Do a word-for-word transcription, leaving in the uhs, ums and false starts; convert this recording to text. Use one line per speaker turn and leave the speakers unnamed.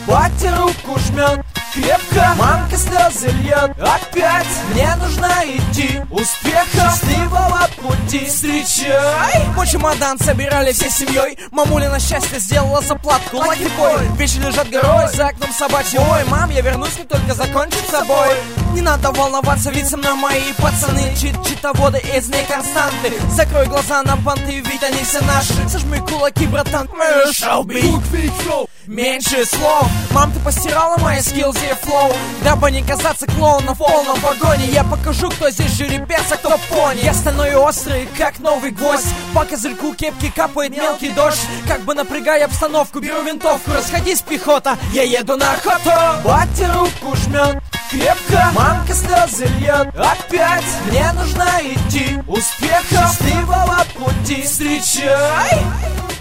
Батя руку жмет крепко, мамка слезы льет опять. Мне нужно идти, успеха счастливого пути встречай.
Мой чемодан собирали всей семьей. Мамуля на счастье сделала заплатку лаки бой. Вещи лежат горой, за окном собачий вой. Мам, я вернусь, как только закончу с собой. Не надо волноваться, ведь со мной мои пацаны. Чит-читоводы из неконстанты. Закрой глаза на понты, ведь они все наши. Сожми кулаки, братан, меньше слов. Мам, ты постирала мои скиллзы и флоу, дабы не казаться клоуном в полном вагоне. Я покажу, кто здесь жеребец, а кто пони. Я стальной и острый, как новый гвоздь. По козырьку кепки капает мелкий дождь. Как бы напрягая обстановку, беру винтовку. Расходись, пехота, я еду на охоту.
Батя руку жмет крепко, мамка слезы льет опять. Мне нужно идти, успеха счастливого пути встречай.